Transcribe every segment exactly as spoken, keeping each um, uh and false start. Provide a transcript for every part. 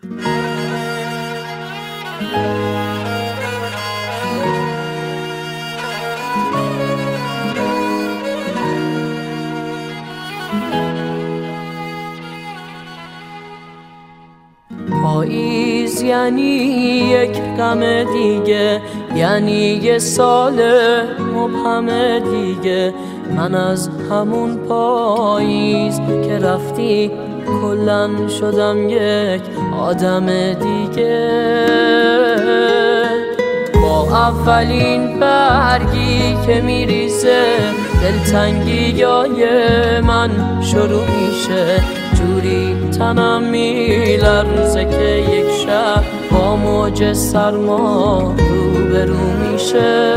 پاییز یعنی یک غم دیگه، یعنی یه سال مبهم دیگه. من از همون پاییز که رفتی کلن شدم یک آدم دیگه. با اولین برگی که میریزه دلتنگی های من شروع میشه. جوری تنم میلرزه که یک شب با موج سرما روبرو میشه.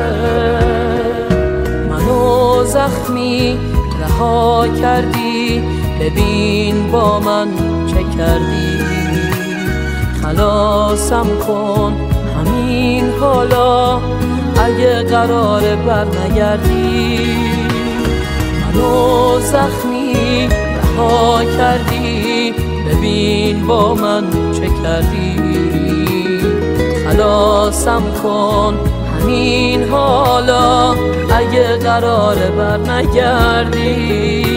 منو زخمی رها کردی، ببین با من چه کردی. خلاصم کن همین حالا اگه قراره بر نگردی. منو زخمی رها کردی، ببین با من چه کردی. خلاصم کن همین حالا اگه قراره بر نگردی.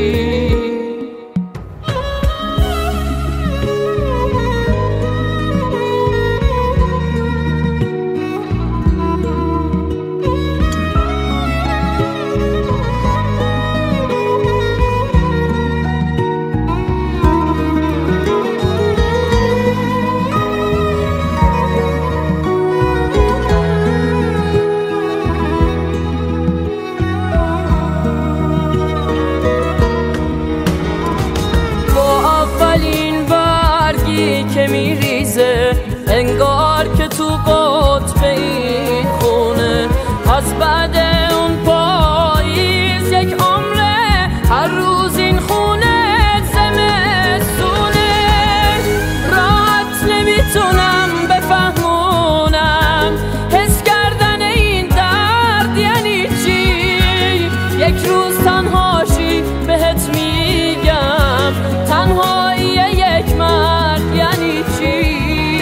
که میریزه انگار که تو قطب این خونه. از بعد اون پاییز یک عمره، هر روز این خونه زمستونه. راحت نمیتونم بفهمونم حس کردن این درد یعنی چی. یک روز تنهاشی بهت میگم، تنهایی یک مرد یعنی چی.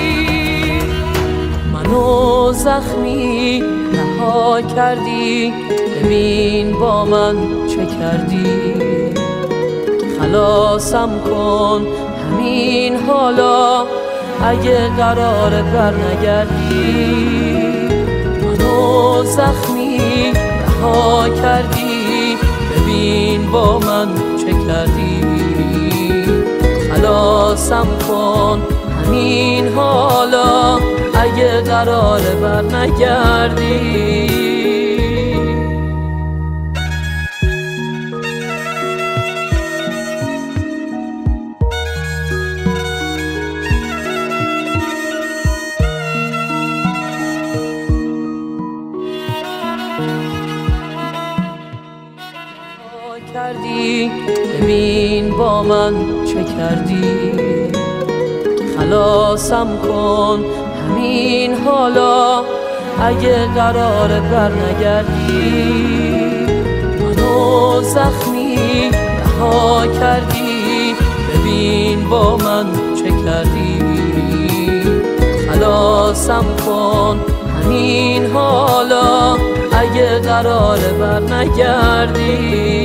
منو زخمی رها کردی، ببین با من چه کردی. خلاصم کن همین حالا اگه قراره بر نگردی. منو زخمی رها کردی، ببین با من چه کردی. خلاصم کن همین حالا اگه قراره بر نگردی. کردی ببین با من چه کردی. خلاصم کن همین حالا اگه قراره بر نگردی. منو زخمی رها کردی، ببین با من چه کردی. خلاصم کن همین حالا اگه قراره بر نگردی.